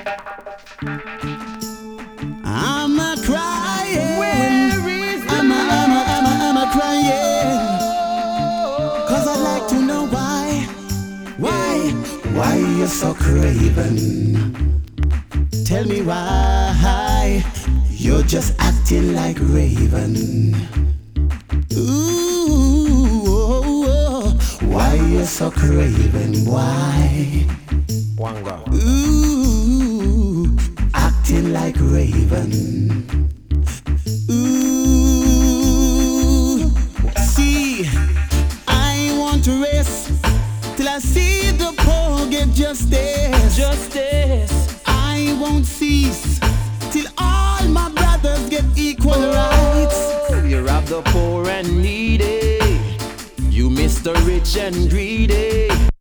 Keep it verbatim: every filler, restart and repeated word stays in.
I'm a crying. Where is the I'm a, I'm a, I'm a, I'm a crying. Cause I'd like to know why. Why? Why you so craven? Tell me why. You're just acting like Raven. Ooh, oh, oh. Why you so craven? Why? Wanga. Ooh, acting like Raven. Ooh, see, I want to race till I see the poor get justice. Justice. I won't cease till all my brothers get equal rights. You rob the poor and needy. You Mister Rich and greedy.